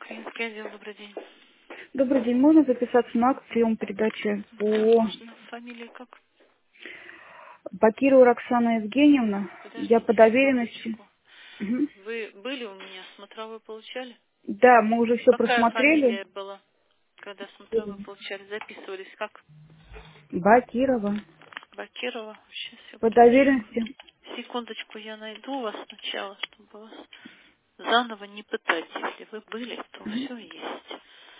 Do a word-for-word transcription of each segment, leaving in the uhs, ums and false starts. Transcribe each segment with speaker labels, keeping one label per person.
Speaker 1: Клинский отдел, добрый день.
Speaker 2: Добрый день. Можно записаться на акцию прием передачи
Speaker 1: Да,
Speaker 2: по
Speaker 1: можно. Фамилия как?
Speaker 2: Бакирова Роксана Евгеньевна? Я по
Speaker 1: Подождите
Speaker 2: доверенности.
Speaker 1: секундочку.
Speaker 2: Мгм.
Speaker 1: Вы были у меня, смотровой получали?
Speaker 2: Да, мы уже все
Speaker 1: Какая
Speaker 2: просмотрели.
Speaker 1: фамилия была, когда смотровой получали? Записывались как?
Speaker 2: Бакирова.
Speaker 1: Бакирова? Сейчас,
Speaker 2: По
Speaker 1: секундочку.
Speaker 2: доверенности.
Speaker 1: Секундочку, я найду вас сначала, чтобы вас заново не пытать. Если вы были, то
Speaker 2: Мгм.
Speaker 1: все есть.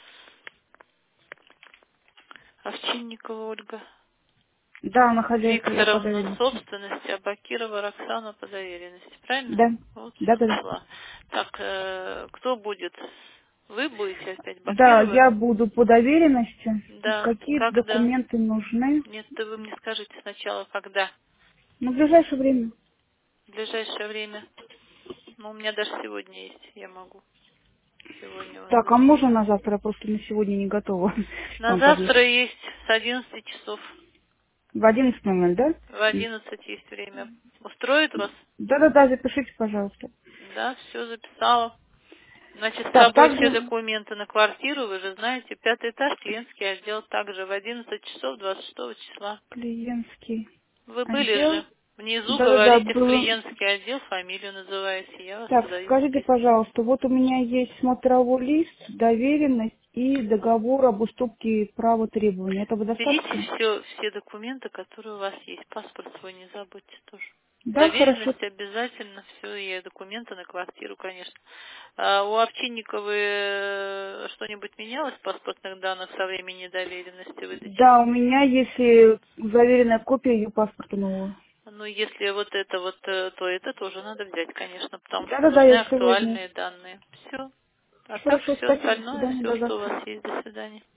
Speaker 1: Овчинникова Ольга.
Speaker 2: Да, она хозяйка, я по
Speaker 1: Викторовна
Speaker 2: доверенности.
Speaker 1: собственность, а Бакирова Роксана по доверенности. Правильно?
Speaker 2: Да.
Speaker 1: Вот
Speaker 2: Да,
Speaker 1: все
Speaker 2: да, да.
Speaker 1: нашла. Так, э, кто будет? Вы будете опять
Speaker 2: Да,
Speaker 1: Бакирова?
Speaker 2: я буду по доверенности.
Speaker 1: Да.
Speaker 2: Какие
Speaker 1: Когда?
Speaker 2: документы нужны?
Speaker 1: Нет, да вы мне скажите сначала, когда.
Speaker 2: Ну, в ближайшее время.
Speaker 1: В ближайшее время. Ну, у меня даже сегодня есть. Я могу сегодня вас
Speaker 2: Так, а можно
Speaker 1: записать.
Speaker 2: на завтра? Я просто на сегодня не готова к
Speaker 1: На
Speaker 2: вам
Speaker 1: завтра
Speaker 2: подъехать.
Speaker 1: есть с одиннадцати часов.
Speaker 2: В одиннадцать ноль ноль, да?
Speaker 1: В одиннадцать есть время. Устроит вас?
Speaker 2: Да-да-да, запишите, пожалуйста.
Speaker 1: Да, все записала. Значит, с
Speaker 2: Так,
Speaker 1: собой все
Speaker 2: также
Speaker 1: документы на квартиру, вы же знаете, пятый этаж, клиентский отдел, также в одиннадцать часов двадцать шестого числа.
Speaker 2: клиентский
Speaker 1: Вы были
Speaker 2: отдел.
Speaker 1: же. Внизу
Speaker 2: Да-да-да,
Speaker 1: говорите в
Speaker 2: было.
Speaker 1: клиентский отдел, фамилию называете, я вас
Speaker 2: Так,
Speaker 1: подаю в
Speaker 2: скажите,
Speaker 1: список.
Speaker 2: пожалуйста, вот у меня есть смотровой лист, доверенность и договор об уступке права требования. Этого
Speaker 1: Берите
Speaker 2: достаточно?
Speaker 1: все, все документы, которые у вас есть. Паспорт свой не забудьте тоже.
Speaker 2: Да, хорошо.
Speaker 1: Доверенность обязательно, все, и документы на квартиру, конечно. А у Овчинниковой э, что-нибудь менялось в паспортных данных со времени доверенности выдачи?
Speaker 2: Да, у меня есть э, заверенная копия ее паспорта нового.
Speaker 1: Ну, если вот это вот, э, то это тоже надо взять, конечно, потому что
Speaker 2: Да-да-да,
Speaker 1: нужны
Speaker 2: я все возьму.
Speaker 1: актуальные данные. Все. А так
Speaker 2: Хорошо,
Speaker 1: все
Speaker 2: спасибо, до
Speaker 1: остальное,
Speaker 2: свидания,
Speaker 1: все,
Speaker 2: до
Speaker 1: что у
Speaker 2: завтра.
Speaker 1: вас есть. До свидания.